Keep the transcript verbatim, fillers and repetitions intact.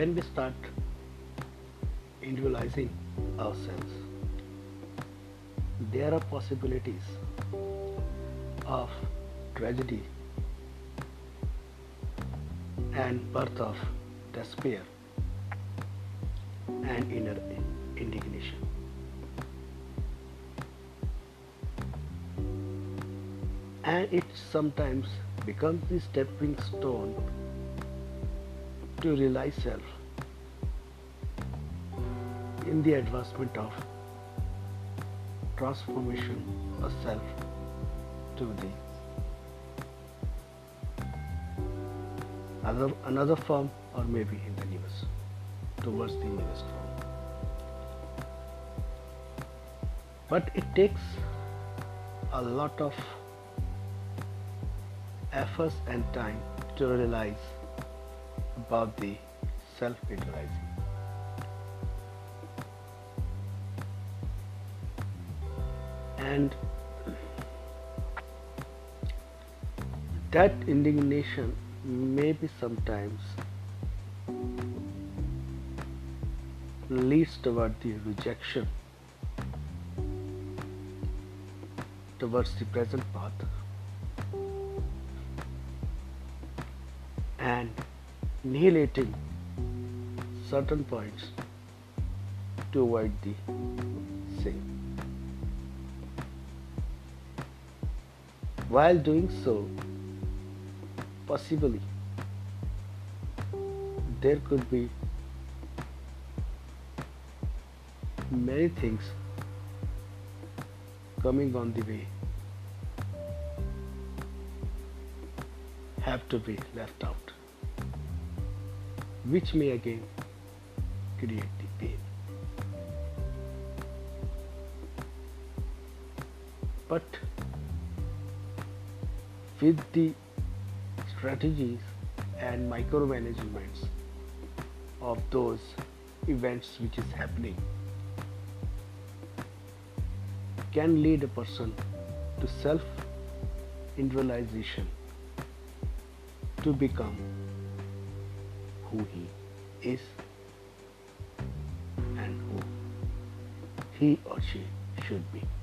when we start individualizing ourselves, there are possibilities of tragedy and birth of despair and inner indignation. And it sometimes becomes the stepping stone to realize self in the advancement of transformation of self to the other, another form, or maybe in the newest, towards the newest form. But it takes a lot of efforts and time to realize about the self-realizing. And that indignation may be sometimes leads toward the rejection towards the present path and annihilating certain points to avoid the same. While doing so, possibly there could be many things coming on the way have to be left out, which may again create the pain. But with the strategies and micromanagements of those events which is happening can lead a person to self-individualization to become who he is and who he or she should be.